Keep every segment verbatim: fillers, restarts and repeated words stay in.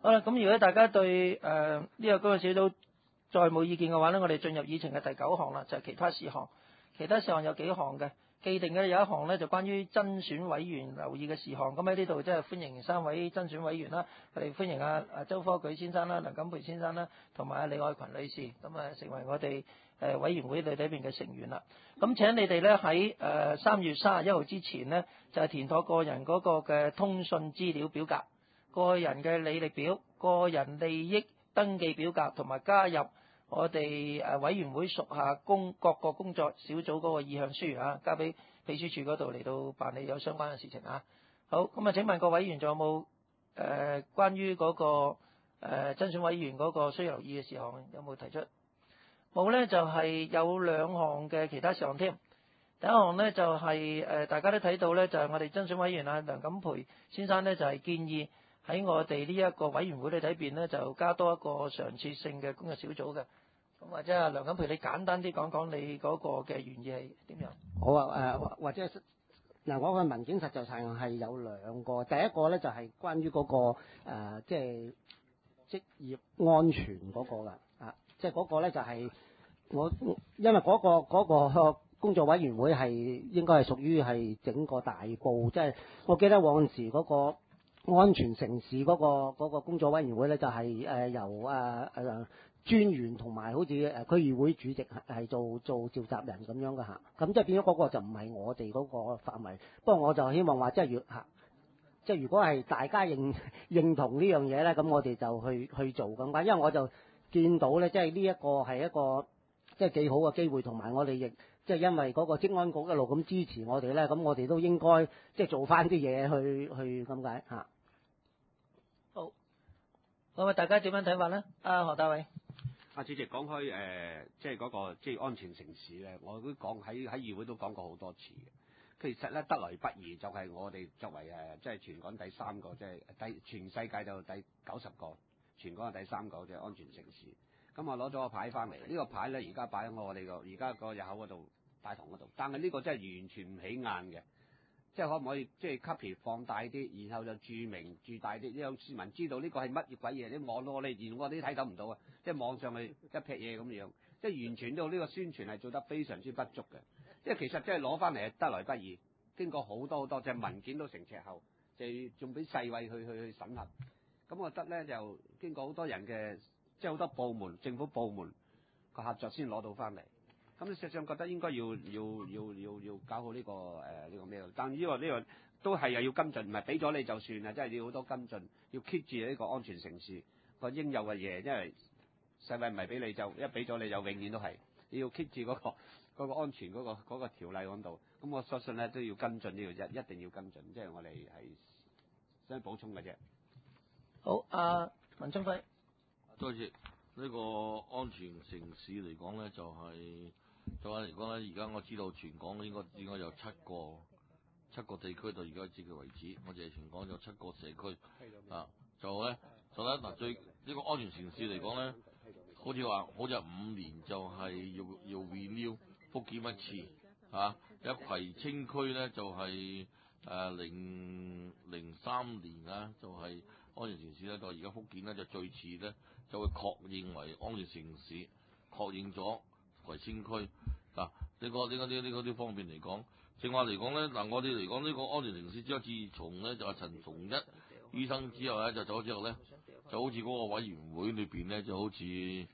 好啦，咁如果大家對誒呢、呃這個工作小組再冇意見嘅話呢，我哋進入議程嘅第九項啦，就係、是、其他事項。其他事項有幾項嘅，既定嘅有一項呢，就關於增選委員留意嘅事項。咁喺呢度即係歡迎三位增選委員啦，我哋歡迎阿、啊、阿周科舉先生啦、梁錦培先生啦，同埋阿李愛群女士，咁啊成為我哋誒委員會裏邊嘅成員啦。咁請你哋呢喺誒三月三十一號之前呢，就係填妥個人嗰個嘅通訊資料表格、個人嘅履歷表、個人利益登記表格，同埋加入我哋誒委員會屬下工各個工作小組嗰個意向書啊，交俾秘書處嗰度嚟到辦理有相關嘅事情啊。好，咁啊請問各委員仲有冇誒、呃、關於嗰、那個誒增選委員嗰個需要留意嘅事項有冇提出？冇呢，就係、是、有兩項嘅其他事項添。第一項呢，就係、是、誒大家都睇到呢，就係、是、我哋增選委員啊梁錦培先生呢，就係、是、建議喺我哋呢一個委員會裏睇邊呢，就加多一個常設性嘅工作小組嘅。咁或者啊梁錦培，你簡單啲講講你嗰個嘅原意係點樣？ 好啊，誒、呃、或者嗱，我嘅文件實際上係有兩個，第一個咧就係關於嗰、那個誒即係職業安全嗰個㗎，啊，即係嗰個咧就係我因為嗰、那個嗰、那個工作委員會係應該係屬於係整個大埔，即、就、係、是、我記得往時嗰、那個。安全城市嗰、那個嗰、那個工作委員會咧，就係、是、誒、呃、由誒誒、呃、專員同埋好似誒區議會主席係做做召集人咁樣嘅嚇，咁即係變咗嗰個就唔係我哋嗰個範圍。不過我就希望話即係如嚇，即係如果係大家認認同呢樣嘢咧，咁我哋就去去做咁解。因為我就見到咧，即係呢一個係一個即係幾好嘅機會，同埋我哋亦即係因為嗰個職安局一路咁支持我哋咧，咁我哋都應該即係做翻啲嘢去去咁解嚇。 好，咁啊，大家點樣睇法咧？阿何大偉， 阿主席講開誒，即係嗰個即係安全城市咧，我都講喺喺議會都講過好多次嘅。其實咧，得來不易就係我哋作為誒，即係全港第三個，即係第全世界就第九十個，全港係第三個即係安全城市。咁我攞咗個牌翻嚟，呢個牌咧而家擺喺我哋個而家個入口嗰度大堂嗰度，但係呢個真係完全唔起眼嘅。即係可唔可以即係 copy 放大啲，然後就注明注大啲，讓市民知道呢個係乜嘢鬼嘢？啲網絡我哋連我哋都睇到唔到啊！即係網上去一撇嘢咁樣，即係完全都呢個宣傳係做得非常之不足嘅。即係其實即係攞翻嚟係得來不易，經過好多好多隻文件都成尺厚，就仲俾世衛去去去審核。咁我覺得咧就經過好多人嘅，即係好多部門政府部門個合作先攞到翻嚟。咁實際上覺得應該要要要要要搞好呢、這個誒呢、呃這個咩？但呢、這個呢、這個都係又要跟進，唔係俾咗你就算啦，即係要好多跟進，要 keep 住呢個安全城市個應有嘅嘢，因為世衛唔係俾你就一俾咗你就永遠都係，你要 keep 住嗰、那個那個安全嗰、那個嗰、那個條例嗰度。咁我相信咧都要跟進呢個一一定要跟進，即係我哋係想補充嘅啫。 好，阿、啊、文昌輝， 多謝呢個安全城市嚟講咧，就係、是。就話嚟講咧，而家我知道全港應該應該有七個七個地區到而家至嘅為止，我哋全港有七個社區啊，就咧就咧嗱最呢、這個安全城市嚟講咧，好似話好似五年就係要要 renew 復檢一次啊，一葵青區咧就係誒零零三年啊，就係、是、安全城市咧，到而家復檢咧就最遲咧就會確認為安全城市，確認咗。葵青區嗱，呢、這個呢、這個呢呢個呢方面嚟講，正話嚟講咧，嗱我哋嚟講呢個安全城市之後，自從咧就係陳逢一醫生之後咧就走咗之後咧，就好似嗰個委員會裏邊咧就好似誒，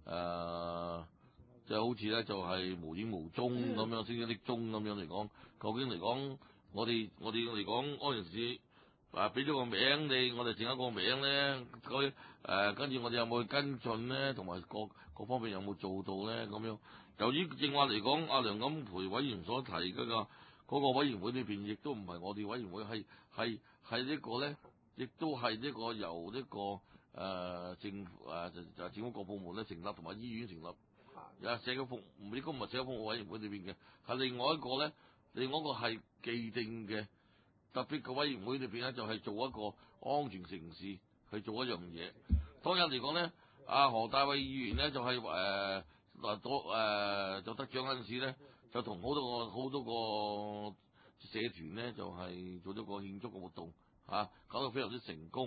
就好似咧就係無影無蹤咁樣，聲聲的鐘咁樣嚟講，究竟嚟講，我哋我哋嚟講安全城市啊，俾咗個名你，我哋整一個名咧，佢誒跟住我哋有冇去跟進咧，同埋各各方面有冇做到咧咁樣？由於正話嚟講，阿梁錦培委員所提嗰個嗰個委員會裏邊，亦都唔係我哋委員會，係係係呢個咧，亦都係呢個由呢個誒政府誒就就政府各部門咧成立，同埋醫院成立，有社區服務，呢個唔係社區服務委員會裏邊嘅，係另外一個咧，另外一個係既定嘅。特別嘅委員會裏邊咧，就係做一個安全城市去做一樣嘢。當日嚟講咧，阿何大偉議員咧就係誒嗱多誒就得獎嗰陣時咧，就同好多個好多個社團咧就係、是、做咗個慶祝嘅活動嚇、啊，搞到非常之成功。咁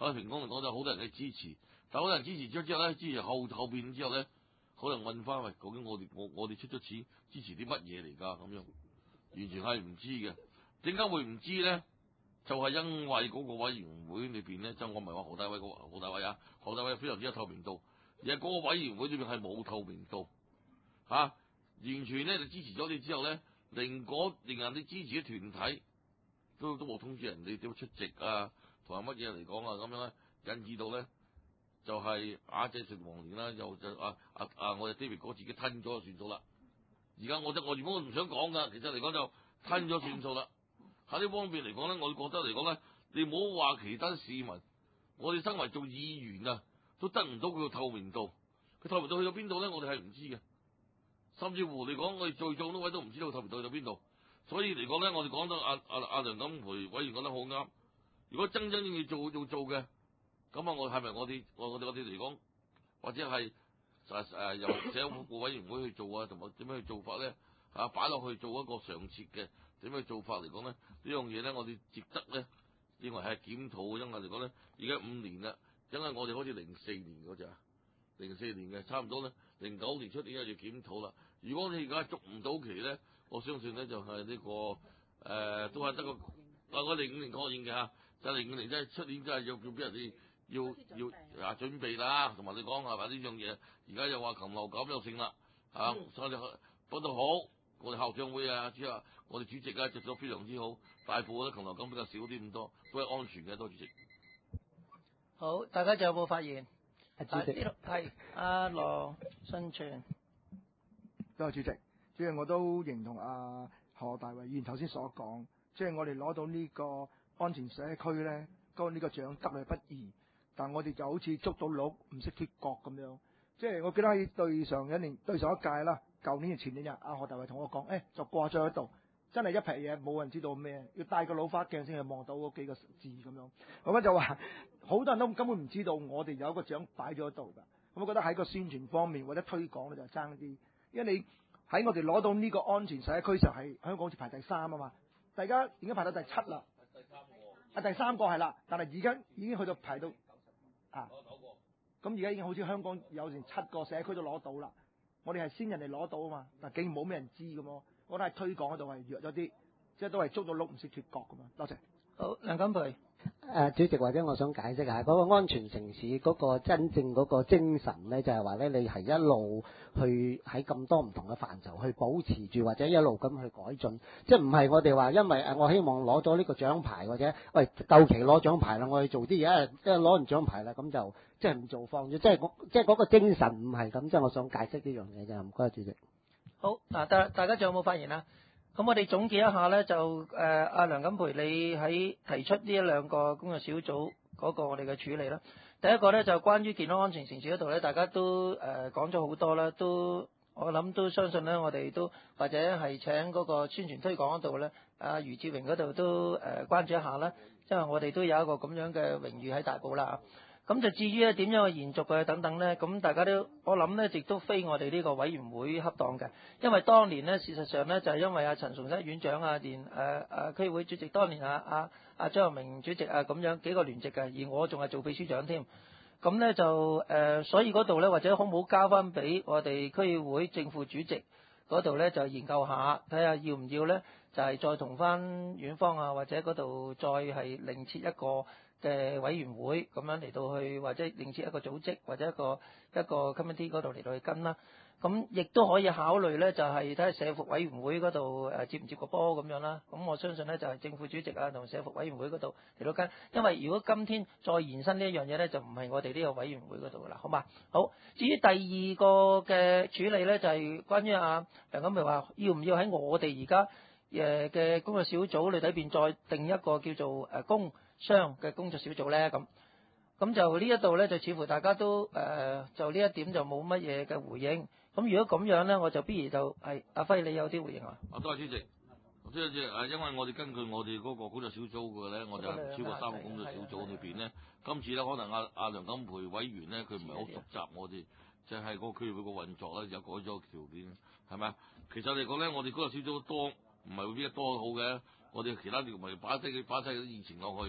喺平江嚟講就好多人嘅支持，但好多人支持咗之後咧，支持後後邊之後咧，可能問翻喂，究竟我哋我我哋出咗錢支持啲乜嘢嚟㗎？咁樣完全係唔知嘅。點解會唔知咧？就係、是、因為嗰個委員會裏邊咧，就我唔係話何大偉個何大偉啊，何大偉非常之有透明度，而係嗰個委員會裏邊係冇透明度嚇、啊，完全咧就支持咗你之後咧，令嗰令人哋支持嘅團體都都冇通知人哋點出席啊，同埋乜嘢嚟講啊，咁樣咧引致到咧就係亞姐成黃年啦，又就啊啊啊我哋 David 哥自己吞咗就算數啦。而家我覺得我原本我唔想講噶，其實嚟講就吞咗算數啦。喺呢方面嚟講咧，我覺得嚟講咧，你唔好話其他市民，我哋身為做議員啊，都得唔到佢個透明度。佢透明度去到邊度咧？我哋係唔知嘅。甚至乎嚟講，我哋在座嗰位都唔知道透明度去到邊度。所以嚟講咧，我哋講到阿阿阿梁錦培委員講得好啱。如果真真正正做要做嘅，咁啊，我係咪我哋我我哋我哋嚟講，或者係誒誒由社會服務委員會去做啊，同埋點樣去做法咧？啊，擺落去做一個常設嘅。點樣做法嚟講咧？呢樣嘢咧，我哋值得咧，認為係檢討。因為嚟講咧，而家五年啦，因為我哋好似零四年嗰隻，零四年嘅差唔多咧，零九年出年又要檢討啦。如果你而家捉唔到期咧，我相信咧就係、是、呢、這個誒、呃，都係得個啊，我零五年確認嘅嚇，就零五年真係出年真係要要俾人哋要要啊準備啦，同埋你講係咪呢樣嘢？而家又話禽流感又勝啦，啊，所以講到好。我哋校長會啊，主啊，我哋主席啊，做咗非常之好。大部分都禽流感比較少啲咁多，都係安全嘅，多主席。 好，大家仲有冇發言？ 阿主席係阿羅信全。 多謝主席，主席我都認同阿何大偉議員頭先所講，即係我哋攞到呢個安全社區咧，嗰呢個獎得來不易，但我哋就好似捉到鹿唔識脫角咁樣。即係我記得喺對上一年、對上一屆啦，舊年前幾日，阿何大偉同我講，誒、欸、就掛咗喺度，真係一皮嘢，冇人知道咩，要戴個老花鏡先係望到嗰幾個字咁樣。咁咧就話，好多人都根本唔知道我哋有一個獎擺咗喺度㗎。咁我覺得喺個宣傳方面或者推廣咧就爭啲，因為你喺我哋攞到呢個安全社區時候係香港好似排第三啊嘛，大家已經排到第七啦。第三個。啊，第三個係啦，但係而家已經去到排到啊。咁而家已經好似香港有成七個社區都攞到啦，我哋係先人哋攞到啊嘛，但竟然冇咩人知咁喎，我覺得係推廣嗰度係弱咗啲，即係都係捉到鹿唔識脫角咁嘛。多謝。 好，梁錦培。 誒，主席或者我想解釋下嗰個安全城市嗰個真正嗰個精神咧，就係話咧，你係一路去喺咁多唔同嘅範疇去保持住，或者一路咁去改進，即係唔係我哋話因為誒我希望攞咗呢個獎牌或者喂夠期攞獎牌啦，我去做啲嘢，即係攞完獎牌啦，咁就即係唔做放咗，即係即係嗰個精神唔係咁，即係我想解釋呢樣嘢啫。唔該，主席。 好，嗱，大大家仲有冇發言啊？咁我哋總結一下咧，就誒阿、呃、梁錦培，你喺提出呢一兩個工作小組嗰個我哋嘅處理啦。第一個咧就關於健康安全城市嗰度咧，大家都誒、呃、講咗好多啦，都我諗都相信咧，我哋都或者係請嗰個宣傳推廣嗰度咧，阿余志榮嗰度都誒、呃、關注一下啦，因為我哋都有一個咁樣嘅榮譽喺大埔啦。咁就至於咧點樣去延續嘅等等咧，咁大家都我諗咧，亦都非我哋呢個委員會恰當嘅，因為當年咧事實上咧就係、是、因為阿陳崇德院長啊，連誒誒區議會主席當年啊啊啊張學明主席啊咁樣幾個聯席嘅，而我仲係做秘書長添，咁咧就誒、呃、所以嗰度咧或者好唔好交翻俾我哋區議會正副主席嗰度咧就研究下，睇下要唔要咧就係、是、再同翻院方啊或者嗰度再係另設一個嘅委員會咁樣嚟到去，或者另設一個組織或者一個一個 committee 嗰度嚟到去跟啦。咁亦都可以考慮咧，就係睇下社福委員會嗰度誒接唔接個波咁樣啦。咁我相信咧就係政府主席啊同社福委員會嗰度嚟到跟，因為如果今天再延伸呢一樣嘢咧，就唔係我哋呢個委員會嗰度啦，好嘛？好，至於第二個嘅處理咧，就係關於啊梁錦培話要唔要喺我哋而家誒嘅工作小組裏底邊再定一個叫做誒工商嘅工作小組咧，咁咁就呢一度咧就似乎大家都誒、呃、就呢一點就冇乜嘢嘅回應。咁如果咁樣咧，我就不如就係阿輝，你有啲回應啊？ 啊，多謝主席。主席誒，因為我哋根據我哋嗰個工作小組嘅咧，我就超過三個工作小組裏邊咧，今次咧可能阿阿梁錦培委員咧，佢唔係好熟習我哋，就係嗰個區議會個運作咧，有改咗條件，係咪啊？其實嚟講咧，我哋工作小組多唔係會邊得多好嘅，我哋其他條咪擺低佢擺低啲以前落去。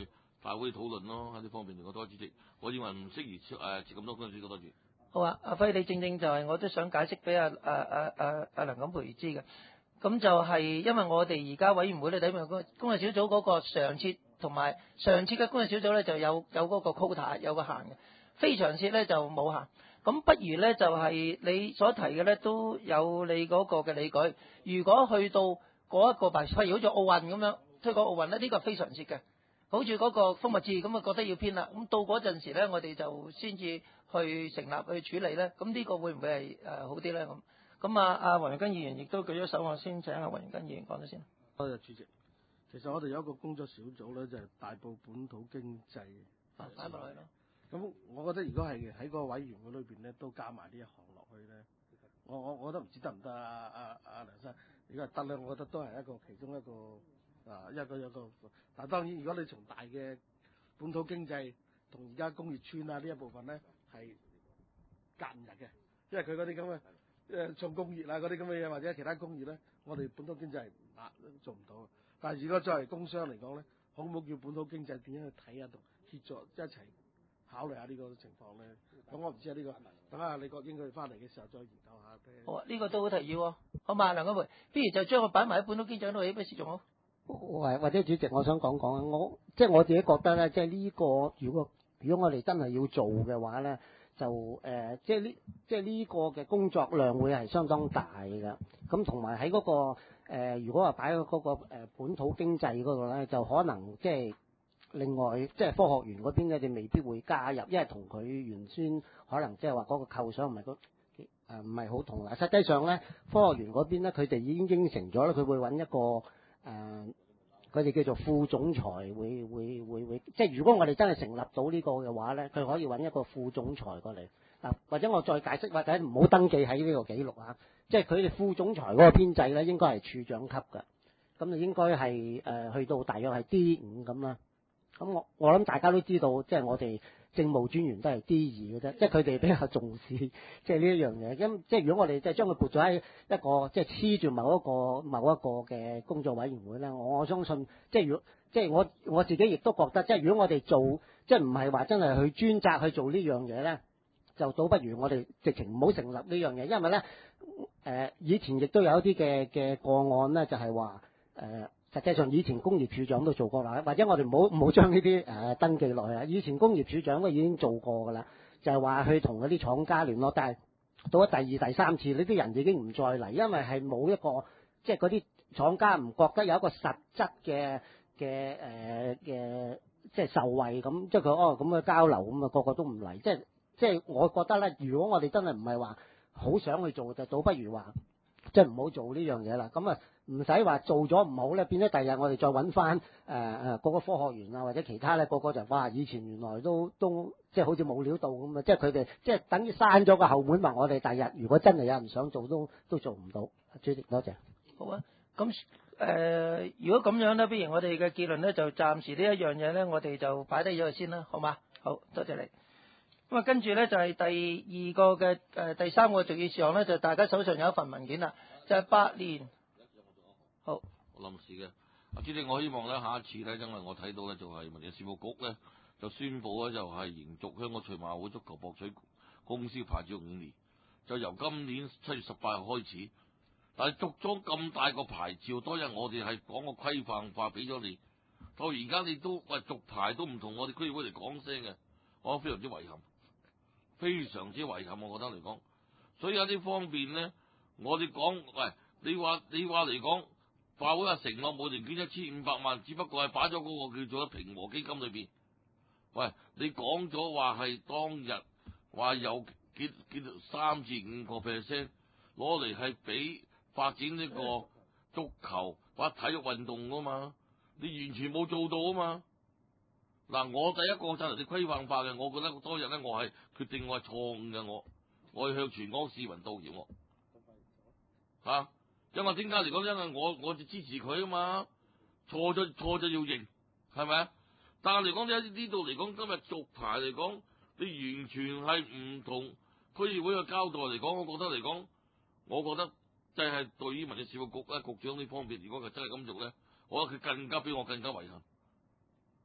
大會討論咯，喺呢方面嚟講，多謝主席。我認為唔適宜誒設咁多公司嘅多謝。 好啊，阿輝，你正正就係我都想解釋俾阿阿阿阿阿梁錦培知嘅。咁就係因為我哋而家委員會咧，睇埋工工作小組嗰個常設同埋常設嘅工作小組咧，就有有嗰個 quota 有個限嘅，非常設咧就冇限。咁不如咧就係、是、你所提嘅咧都有你嗰個嘅理據。如果去到嗰一個辦，譬如好似奧運咁樣推廣奧運咧，呢、這個非常設嘅。好似嗰個蜂蜜節咁啊，覺得要編啦。咁到嗰陣時咧，我哋就先至去成立去處理咧。咁呢個會唔會係誒好啲咧？咁咁啊，阿黃仁根議員亦都舉咗手，我先請阿黃仁根議員講咗先。 多謝主席。其實我哋有一個工作小組咧，就係、是、大埔本土經濟。 啊，擺埋落去咯。 咁我覺得如果係喺個委員會裏邊咧，都加埋呢一行落去咧，我我我覺得唔知得唔得啊？阿阿梁生，如果係得咧，我覺得都係一個其中一個啊一個一個。但係當然，如果你從大嘅本土經濟同而家工業村啊呢一部分咧係隔唔入嘅，因為佢嗰啲咁嘅誒重工業啊嗰啲咁嘅嘢，或者其他工業咧，我哋本土經濟係啊做唔到。但係如果作為工商嚟講咧，好唔好叫本土經濟點樣去睇下同協助一齊考慮下呢個情況咧？咁我唔知啊呢、這個，等下李國英佢哋翻嚟嘅時候再研究下。 好啊，呢、這個都好提議喎。好嘛，梁錦培，不如就將佢擺埋喺本土經濟嗰度，起咩事仲好？ 或或者主席，我想講講啊，我即係我自己覺得咧，即係呢個如果如果我哋真係要做嘅話咧，就誒、呃、即係呢即係呢個嘅工作量會係相當大嘅。咁同埋喺嗰個、呃、如果話擺喺嗰個本土經濟嗰度咧，就可能即係另外即係科學園嗰邊咧，就未必會加入，因為同佢原先可能即係話嗰個構想唔係嗰誒唔係好同啦。實際上咧，科學園嗰邊咧，佢哋已經應承咗咧，佢會揾一個。誒，佢哋、呃、叫做副總裁，會會會會，即係如果我哋真係成立到呢個嘅話咧，佢可以揾一個副總裁過嚟嗱，或者我再解釋，或者唔好登記喺呢個記錄啊，即係佢哋副總裁嗰個編制咧，應該係處長級嘅，咁就應該係誒、呃、去到大約係 D 五咁啦。咁我我諗大家都知道，即係我哋政務專員都係 D 二嘅啫，即係佢哋比較重視即係呢一樣嘢。咁即係如果我哋即係將佢撥咗喺一個即係黐住某一個某一個嘅工作委員會咧，我我相信即係如果即係我我自己亦都覺得，即係如果我哋做即係唔係話真係去專責去做呢樣嘢咧，就倒不如我哋直情唔好成立呢樣嘢，因為咧誒、呃、以前亦都有一啲嘅嘅個案咧，就係話誒。實際上以前工業處長都做過啦，或者我哋唔好唔好將呢啲誒登記落去啊。以前工業處長都已經做過㗎啦，就係話去同嗰啲廠家聯絡，但係到咗第二、第三次呢啲人已經唔再嚟，因為係冇一個即係嗰啲廠家唔覺得有一個實質嘅嘅誒嘅即係受惠咁，即係佢哦咁嘅交流咁啊，個個都唔嚟，即係即係我覺得咧，如果我哋真係唔係話好想去做，就倒不如話即係唔好做呢樣嘢啦。咁啊〜唔使話做咗唔好咧，變咗第日我哋再揾翻誒誒嗰個科學園啊或者其他咧，個個就哇以前原來都都即係好似冇料到咁啊！即係佢哋即係等於閂咗個後門，話我哋第日如果真係有人想做都都做唔到。主席多謝。 好啊，咁誒、呃、如果咁樣咧，不如我哋嘅結論咧就暫時呢一樣嘢咧，我哋就擺低咗佢先啦，好嘛？好多謝你。咁啊，跟住咧就係、是、第二個嘅誒、呃、第三個重要事項咧，就大家手上有一份文件啦，就係、是、八年。好， 臨時嘅，阿主席，我希望咧下一次咧，因為我睇到咧就係民政事務局咧就宣布咧就係延續香港賽馬會足球博彩公司牌照五年，就由今年七月十八號開始。但係續咗咁大個牌照，當日我哋係講個規範化俾咗你，到而家你都喂續牌都唔同我哋區議會嚟講聲嘅，我非常之遺憾，非常之遺憾，我覺得嚟講，所以有啲方面咧，我哋講喂，你話你話嚟講。法會話承諾每年捐一千五百萬，只不過係擺咗嗰個叫做平和基金裏邊。喂，你講咗話係當日話有幾幾三至五個 percent 攞嚟係俾發展呢個足球或者體育運動噶嘛？你完全冇做到啊嘛！嗱，我第一個就係你規範化嘅，我覺得當日咧我係決定我係錯誤嘅，我我要向全港市民道歉我嚇。啊因為點解嚟講？因為我我就支持佢啊嘛，錯咗錯咗要認，係咪啊？但係嚟講，你喺呢度嚟講，今日續牌嚟講，你完全係唔同區議會嘅交代嚟講，我覺得嚟講，我覺得就係對於民政事務局咧局長呢方面，如果佢真係咁做咧，我覺得佢更加比我更加遺憾。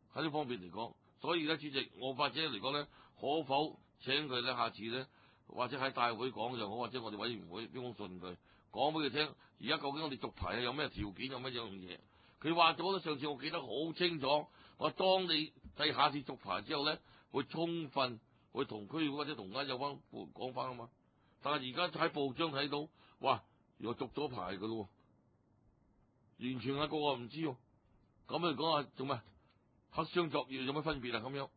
喺呢方面嚟講，所以咧，主席，我或者嚟講咧，可否請佢咧下次咧，或者喺大會講就好，或者我哋委員會俾封信佢，講俾佢聽，而家究竟我哋續牌有咩條件，有乜樣嘢？佢話咗咧，上次我記得好清楚，我話當你第下次續牌之後咧，會充分會同區議會或者同間有關講翻啊嘛。但係而家喺報章睇到，哇，原來續咗牌噶咯，完全係個個唔知喎。咁嚟講啊，做咩黑箱作業有乜分別啊？咁樣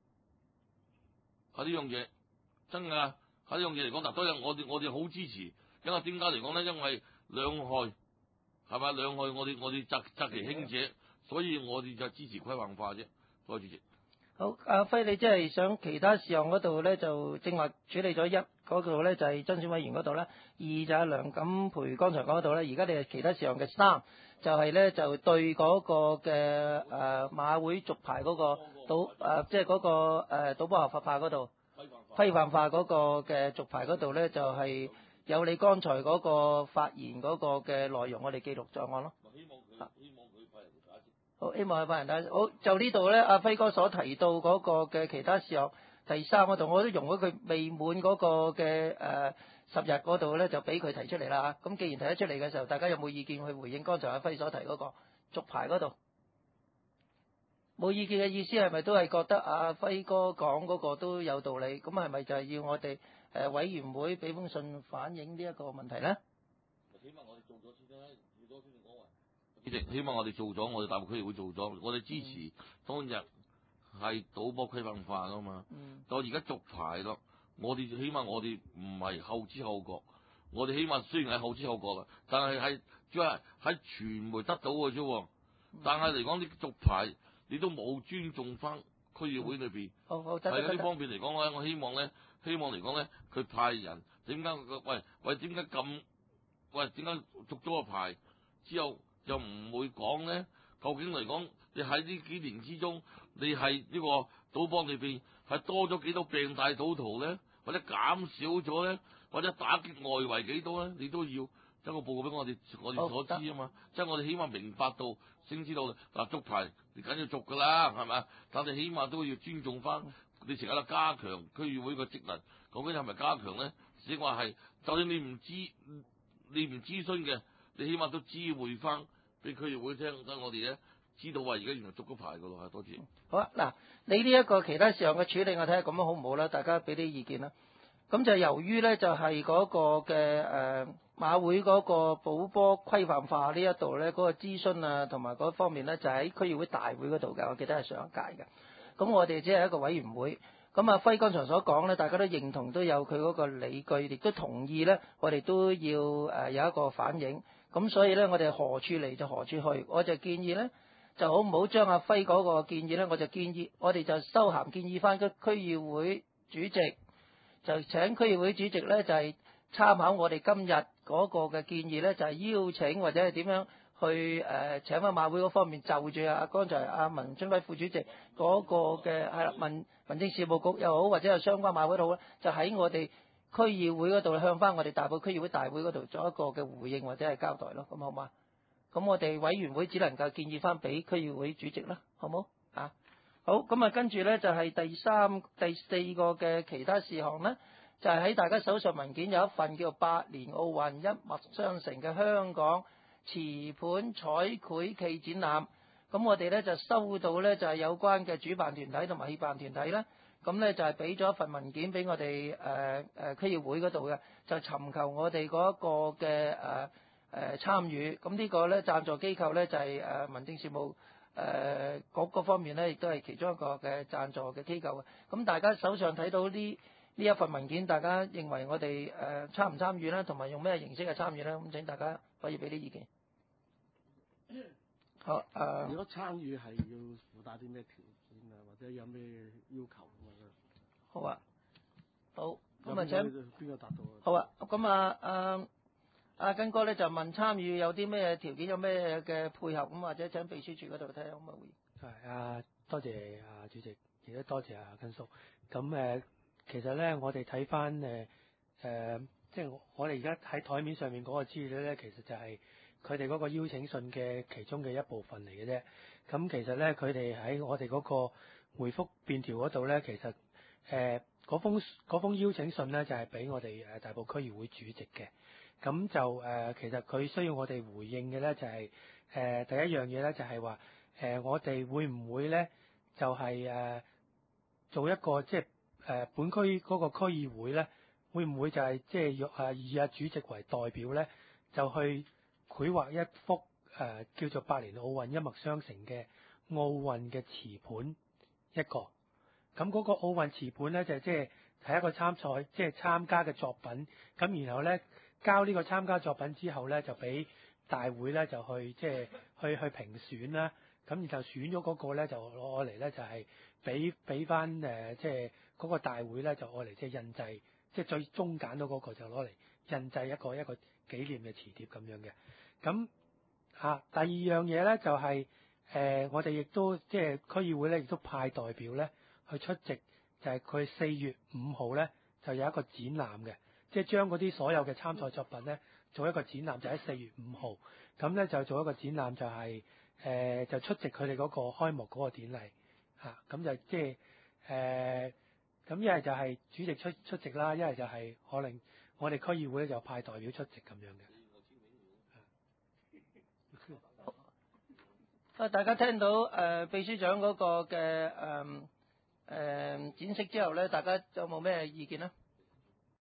係呢樣嘢真㗎，喺呢樣嘢嚟講，嗱，當然我哋我哋好支持，因為點解嚟講咧？因為兩害係咪兩害？我哋我哋擇擇其輕者，所以我哋就支持規範化啫。多謝主席。 好，阿輝，你即係想其他事項嗰度咧，就正話處理咗一嗰度咧，就係甄選委員嗰度啦；二就係梁錦培剛才講嗰度咧，而家你係其他事項嘅三，就係咧就對嗰個嘅誒、呃、馬會續牌嗰個賭誒，即係嗰個誒賭波合法化嗰度規範化嗰個嘅續牌嗰度咧，就係、是、有你剛才嗰個發言嗰個嘅內容，我哋記錄在案咯。 希望佢希望佢快嚟解釋。 好，希望係派人睇。好，就呢度咧，阿輝哥所提到嗰個嘅其他事項，第三嗰度我都容許佢未滿嗰個嘅誒、呃、十日嗰度咧，就俾佢提出嚟啦嚇。咁既然提得出嚟嘅時候，大家有冇意見去回應剛才阿輝所提嗰個續牌嗰度？冇意見嘅意思係咪都係覺得阿輝哥講嗰個都有道理？咁係咪就係要我哋誒、呃、委員會俾封信反映呢一個問題咧？ 起碼我哋做咗先啦，做咗先講話。主席，希望我哋做咗，我哋大埔區議會做咗，我哋支持當日係賭波規範化噶嘛。 嗯。 到而家續牌咯，我哋起碼我哋唔係後知後覺，我哋起碼雖然係後知後覺啦，但係係即係喺傳媒得到嘅啫。但係嚟講啲續牌，你都冇尊重翻區議會裏邊。 好好，得喺呢方面嚟講咧，我希望咧，希望嚟講咧，佢派人點解？喂喂，點解咁？喂，點解續咗個牌之後又唔會講咧？究竟嚟講，你喺呢幾年之中，你係呢個賭幫裏邊係多咗幾多病態賭徒咧，或者減少咗咧，或者打擊外圍幾多咧？你都要一個報告俾我哋，我哋所知啊嘛。即係我哋起碼明白到，先知道嗱續牌你梗要續噶啦，係咪？但係起碼都要尊重翻，你成日喺度加強區議會個職能，究竟係咪加強咧？只話係，就算你唔知。你唔諮詢嘅，你起碼都知會翻俾區議會聽，等我哋咧知道話而家原來續咗牌噶咯，係多謝。 好啊，嗱，你呢一個其他事項嘅處理，我睇下咁樣好唔好啦？大家俾啲意見啦。咁就由於咧就係、是、嗰個嘅誒、呃、馬會嗰個賭波規範化呢一度咧，嗰、那個諮詢啊同埋嗰方面咧就喺區議會大會嗰度嘅，我記得係上一屆嘅。咁我哋只係一個委員會。咁阿輝剛才所講咧，大家都認同，都有佢嗰個理據，亦都同意咧，我哋都要誒有一個反應。咁所以咧，我哋何處嚟就何處去。我就建議咧，就好唔好將阿輝嗰個建議咧，我就建議我哋就收函建議翻個區議會主席，就請區議會主席咧就係、是、參考我哋今日嗰個嘅建議咧，就係、是、邀請或者係點樣。去誒、呃、請翻馬會嗰方面就住啊，剛才阿文春輝副主席嗰個嘅係啦，民民政事務局又好，或者係相關馬會都好咧，就喺我哋區議會嗰度向翻我哋大埔區議會大會嗰度做一個嘅回應或者係交代咯，咁好嘛？咁我哋委員會只能夠建議翻俾區議會主席啦，好冇啊？好，咁啊跟住咧就係、是、第三、第四個嘅其他事項咧，就係、是、喺大家手上文件有一份叫做百年奧運一脈相承嘅香港瓷盤彩繪暨展覽，咁我哋咧就收到咧就係有關嘅主辦團體同埋協辦團體咧，咁咧就係俾咗一份文件俾我哋誒誒區議會嗰度嘅，就尋求我哋嗰一個嘅誒誒參與，咁呢個咧贊助機構咧就係誒民政事務誒局嗰方面咧，亦都係其中一個嘅贊助嘅機構嘅，咁大家手上睇到呢呢一份文件，大家認為我哋誒參唔參與咧，同埋用咩形式嘅參與咧？咁請大家可以俾啲意見。好，誒、呃， 如果參與係要附帶啲咩條件啊，或者有咩要求咁啊？ 好啊，好，咁啊請邊個答到啊？ 好啊，咁啊，阿阿根哥咧就問參與有啲咩條件，有咩嘅配合咁，或者請秘書處嗰度睇下可唔可以？ 係啊，多謝啊主席，亦都多謝啊根叔。咁誒、呃，其實咧，我哋睇翻誒誒，即係我哋而家喺台面上面嗰個資料咧，其實就係佢哋嗰個邀請信嘅其中嘅一部分嚟嘅啫。咁其實咧，佢哋喺我哋嗰個回覆便條嗰度咧，其實誒嗰、呃、封嗰封邀請信咧就係、是、俾我哋誒大埔區議會主席嘅。咁就誒、呃、其實佢需要我哋回應嘅咧就係、是、誒、呃、第一樣嘢咧就係話誒我哋會唔會咧就係、是、誒、呃、做一個即係誒本區嗰個區議會咧會唔會就係即係誒以阿主席為代表咧就去繪畫一幅誒、呃、叫做百年奧運一脈相承嘅奧運嘅瓷盤一個。咁嗰個奧運瓷盤咧就即係係一個參賽即係參加嘅作品。咁然後咧交呢個參加作品之後咧就俾大會咧就去即係去去評選啦。咁然後選咗嗰個咧就攞嚟咧就係俾俾翻誒即係嗰個大會咧就攞嚟即係印製，即係最終揀到嗰個就攞嚟印製一個一個紀念嘅磁碟咁樣嘅。咁啊第二樣嘢咧就係、是、誒、呃、我哋亦都即係區議會咧亦都派代表咧去出席，就係佢四月五號咧就有一個展覽嘅，即係將嗰啲所有嘅參賽作品咧做一個展覽，就喺四月五號咁咧就做一個展覽，就係、是。誒、呃、就出席佢哋嗰個開幕嗰個典禮嚇，咁、啊、就即係誒咁一係就係主席出出席啦，一係就係可能我哋區議會咧就派代表出席咁樣嘅。 啊！大家聽到誒、呃、秘書長嗰個嘅誒誒展示之後咧，大家有冇咩意見咧？